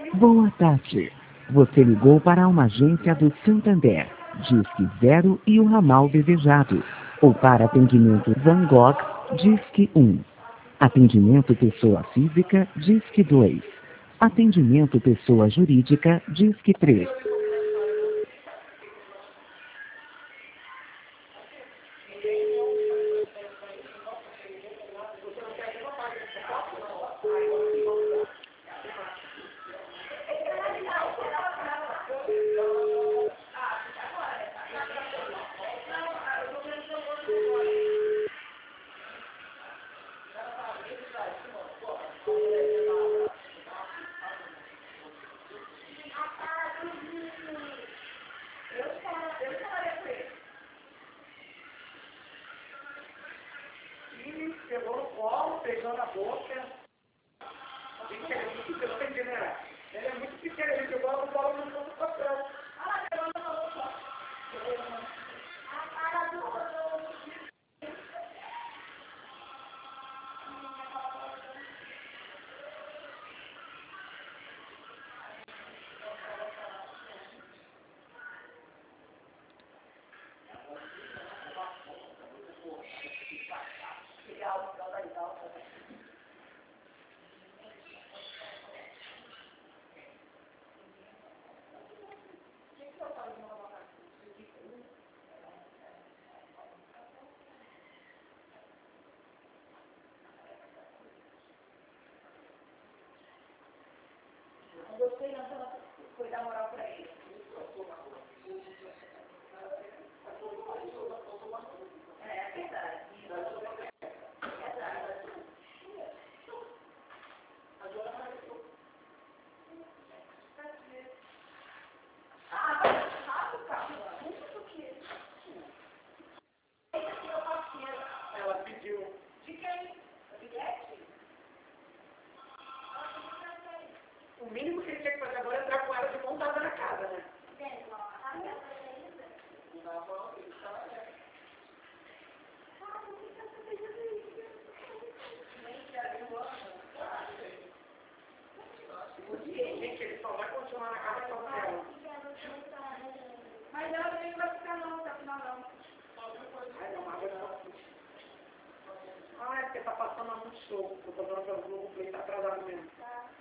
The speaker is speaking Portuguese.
Boa tarde. Você ligou para uma agência do Santander, Disque 0 e o ramal desejado. Ou para atendimento Van Gogh, Disque 1. Atendimento pessoa física, Disque 2. Atendimento pessoa jurídica, Disque 3. Pegou no colo, pegou na boca. Gente, ele é muito pequeno, não tá entendendo? Ele é muito pequeno, ele pegou no colo no fundo do papel. Ah, pegou no colo. Gostei, não, foi dar moral pra ele. É verdade. Ela pediu. De quem? O bilhete? O mínimo que ele tinha que fazer agora é entrar com ela de montada na casa, né? Gente, ele só vai continuar na casa só com ela. Mas ela nem vai ficar não, até o final não. Ai, não, água não. Ah, é porque tá passando muito show. Eu tô dando pra Globo, ele tá atrasado mesmo.